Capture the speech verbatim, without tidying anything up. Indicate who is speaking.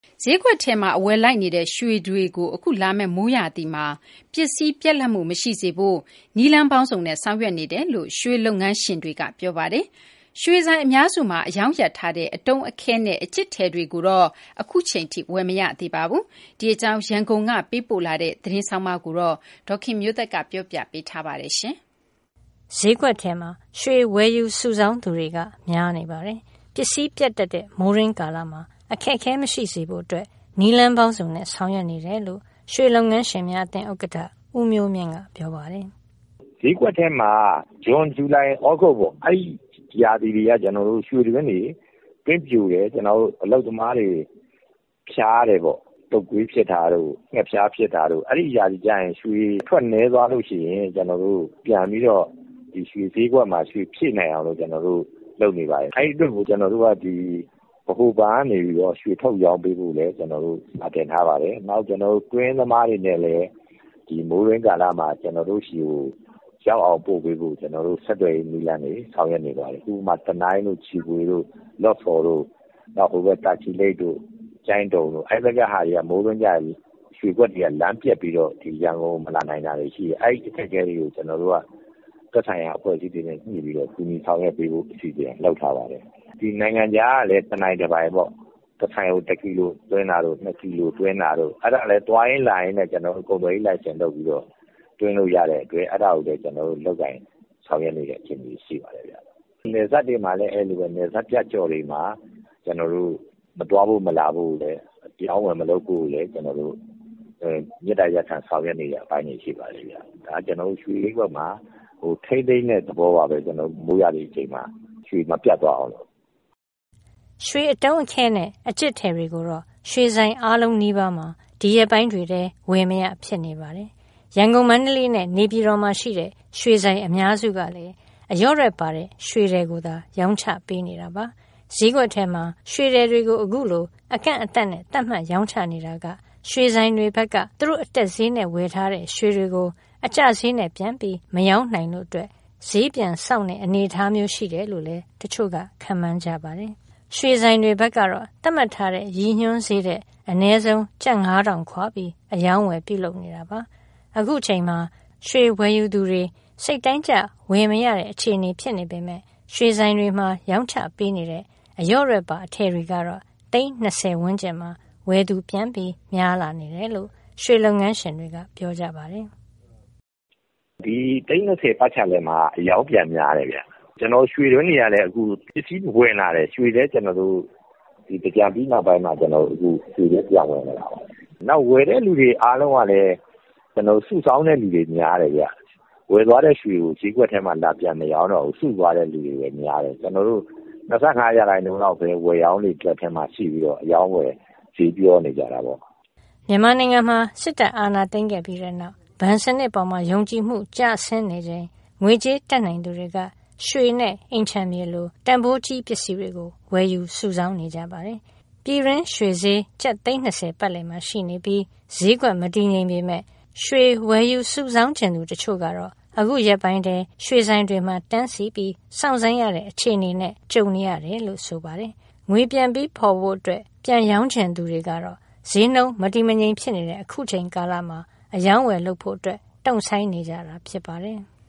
Speaker 1: ဈေးကွက်ထဲမှာအဝယ်လိုက်နေတဲ့ရွှေတွေကိုအခုလာမယ့်မိုးရာသီမှာပစ္စည်းပြတ်လတ်မှုမရှိစေဖို့နည်းလမ်းပေါင်းစုံနဲ့ဆောင်ရွက်နေတယ်လို့ရွှေလုပ်ငန်းရှင်တွေကပြောပါတယ်။ရွှေဆိုင်အများစုမှာအယောင်ရထားတဲ့အတုံးအခဲနဲ့အကျစ်ထည်တွေကိုတော့အခုချိန်ထိဝယ်မရသေးပါဘူး။ဒီအကြောင်းရန်ကုန်ကပေးပို့လာတဲ့သတင်းဆောင်မကိုတော့ဒေါခင်မျိုးသက်ကပြောပြပေးထားပါတယ်ရှင်
Speaker 2: ။ဈေးကွက်ထဲမှာရွှေဝယ်ယူစုဆောင်းသူတွေကများနေပါတယ်။ပစ္စည်းပြတ်တတ်တဲ့မိုးရင်းကာလမှာအခက်အခဲမရှိစေဖို့အတွက်နီလန်းပေါင်းစုံနဲ့ဆောင်ရွက်နေတယ်လို့ရွှေလုပ်ငန်းရှင်များအသင်းဥက္ကဋ္ဌဦးမျိုးမြင့်ကပြောပါတယ်
Speaker 3: ။ဈေးကွက်ထဲမှာဇွန်ဇူလိုင်ဩဂုတ်ပေါ့အဲ့ဒီရာသီတွေကကျွန်တော်တို့ရွှေတွင်းတွေပြင်းပြူတယ်ကျွန်တော်တို့အလုပ်သမားတွေဖြားတယ်ပေါ့တုတ်ကွေးဖြစ်တာတို့ငှက်ဖြားဖြစ်တာတို့အဲ့ဒီရာသီကျရင်ရွှေထွက်နေသွားလို့ရှိရင်ကျွန်တော်တို့ပြန်ပြီးတော့ဒီရွှေဈေးကွက်မှာရွှေဖြစ်နိုင်အောင်လို့ကျွန်တော်တို့လုပ်နေပါတယ်အဲ့ဒီအတွက်ကိုကျွန်တော်တို့ကဒီဘဟုပန်းနေပြီးတော့ရွှေထုတ်ရောင်းပေးဖို့လည်းကျွန်တော်တို့အတင်ထားပါတယ်။နောက်ကျွန်တော်တို့တွင်းသမားတွေနဲ့လည်းဒီမိုးရင်းကာလမှာကျွန်တော်တို့ရှိကိုရောက်အောင်ပို့ပေးဖို့ကျွန်တော်တို့ဆက်သွယ်နည်းလမ်းတွေဆောင်ရွက်နေပါတယ်။ဥပမာတနိုင်းတို့ချီပွေတို့လော့ဖော်တို့နောက်ဟိုဘက်တာချီလိတ်တို့ကျိုင်းတုံတို့အဲ့ဘက်ကဟာတွေကမိုးရင်းကြရွှေကွက်တွေကလမ်းပြက်ပြီးတော့ဒီရန်ကုန်မလာနိုင်တာတွေရှိတယ်။အဲ့ဒီအခက်အခဲတွေကိုကျွန်တော်တို့ကသက်ဆိုင်ရာအဖွဲ့အစည်းတွေနဲ့ညှိပြီးတော့ကူညီဆောင်ရွက်ပေးဖို့အစီအစဉ်လုပ်ထားပါတယ်။ဒီနိုင်ငံခြားကလည်းတနိုင်တစ်ပိုင်းပေါ့တစ်ဆိုင်ကိုတစ်ကီလိုတွင်းတာတို့နှစ်ကီလိုတွင်းတာတို့အဲ့ဒါလည်းတွိုင်းလိုင်းနဲ့ကျွန်တော်တို့ကုန်သွယ်ရေးလိုင်စင်လုပ်ပြီးတော့တွင်းလို့ရတဲ့အတွက်အဲ့ဒါကိုလည်းကျွန်တော်တို့လုပ်ကိုင်ဆောင်ရွက်နေတဲ့အခြေအနေရှိပါတယ်ဗျ။နေဆက်တွေမှာလည်းအဲ့လိုပဲနေဆက်ပြတ်ကြော်တွေမှာကျွန်တော်တို့မတွားဖို့မလာဖို့လည်းပြောင်းဝယ်မလုပ်ဖို့လည်းကျွန်တော်တို့အဲမြေတိုင်ရခံဆောင်ရွက်နေတဲ့အပိုင်းတွေရှိပါတယ်ဗျ။ဒါကျွန်တော်တို့ရွှေလေးဘက်မှာဟိုထိမ့်သိမ့်တဲ့သဘောပါပဲကျွန်တော်မိုးရတဲ့အချိန်မှာရွှေမပြတ်သွားအောင်လို့
Speaker 2: ရွှေအတုံးအခဲနဲ့အကျစ်ထည်တွေကိုတော့ရွှေဆိုင်အားလုံးနီးပါးမှာဒီရက်ပိုင်းတွေထဲဝယ်မရဖြစ်နေပါတယ်။ရန်ကုန်မန္တလေးနဲ့နေပြည်တော်မှာရှိတဲ့ရွှေဆိုင်အများစုကလည်းအရော့ရက်ပါတဲ့ရွှေတွေကိုသာရောင်းချပေးနေတာပါ။ဈေးကွက်ထဲမှာရွှေတွေကိုအခုလိုအကန့်အသတ်နဲ့တတ်မှတ်ရောင်းချနေတာကရွှေဆိုင်တွေဘက်ကသူတို့အတက်ဈေးနဲ့ဝယ်ထားတဲ့ရွှေတွေကိုအကျဈေးနဲ့ပြန်ပြီးမရောင်းနိုင်လို့အတွက်ဈေးပြန်ဆောက်တဲ့အနေအထားမျိုးရှိတယ်လို့လည်းတချို့ကခန့်မှန်းကြပါတယ်။ရွှေဆိုင်တွေဘက်ကတော့သတ်မှတ်ထားတဲ့ရည်ညွှန်းဈေးတဲ့အနည်းဆုံးကျပ်ငါးထောင်ခွာပြီးအယောင်းဝယ်ပြုလုပ်နေတာပါ။အခုချိန်မှာရွှေဝယ်ယူသူတွေစိတ်တိုင်းကျဝယ်မရတဲ့အခြေအနေဖြစ်နေပေမဲ့ရွှေဆိုင်တွေမှာရောင်းချပေးနေတဲ့အရော့ရက်ပါအထည်တွေကတော့သိန်းနှစ်ဆယ်ဝန်းကျင်မှာဝယ်သူပြန်ပြီးများလာနေတယ်လို့ရွှေလုပ်ငန်းရှင်တွေကပြောကြပါတယ်
Speaker 3: ။ဒီသိန်းနှစ်ဆယ်ပတ်ချလဲမှာအယောင်းပြန်များတယ်ဗျ။ကျွန်တော်ရွှေတွင်းတွေကလည်းအခုပစ္စည်းဝင်လာတယ်ရွှေလည်းကျွန်တော်တို့ဒီကြံပြီးနောက်ပိုင်းမှာကျွန်တော်အခုရွှေလည်းပြန်ဝင်လာတာပါ။နောက်ဝယ်တဲ့လူတွေအားလုံးကလည်းကျွန်တော်စုဆောင်းတဲ့လူတွေများတယ်ဗျ။ဝယ်သွားတဲ့ရွှေကိုဈေးကွက်ထဲမှာလာပြန်မရောင်းတော့ဘူးစုသွားတဲ့လူတွေပဲများတယ်ကျွန်တော်တို့နှစ်ဆ၅ရာခိုင်နှုန်းလောက်ပဲဝယ်ရောင်းတွေတက်ထဲမှာရှိပြီးတော့အယောင်းဝယ်ဈေးပြောနေကြတာပေါ့
Speaker 2: ။မြန်မာနိုင်ငံမှာစစ်တပ်အာဏာသိမ်းခဲ့ပြီးတဲ့နောက်ဗန်စနစ်ပေါ်မှာယုံကြည်မှုကျဆင်းနေချိန်ငွေကြေးတက်နိုင်သူတွေကရွှေနဲ့အင်ချံမြေလိုတန်ဖိုးကြီးပစ္စည်းတွေကိုဝယ်ယူစုဆောင်းနေကြပါတယ်။ပြည်ရင်းရွှေဈေးကျပ်သိန်းနှစ်ဆယ်ပတ်လည်မှာရှိနေပြီးဈေးကွက်မတည်ငြိမ်ပေမဲ့ရွှေဝယ်ယူစုဆောင်းခြင်းသူတချို့ကတော့အခုရက်ပိုင်းတည်းရွှေဆိုင်တွေမှာတန်းစီပြီးစောင့်ဆိုင်းရတဲ့အခြေအနေနဲ့ကြုံနေရတယ်လို့ဆိုပါတယ်။ငွေပြန်ပြီးဖော်ဖို့အတွက်ပြန်ရောင်းချင်သူတွေကတော့ဈေးနှုန်းမတည်မငြိမ်ဖြစ်နေတဲ့အခုချိန်ကာလမှာအယောင်းဝယ်လုပ်ဖို့အတွက်တုံ့ဆိုင်းနေကြတာဖြစ်ပါတယ်။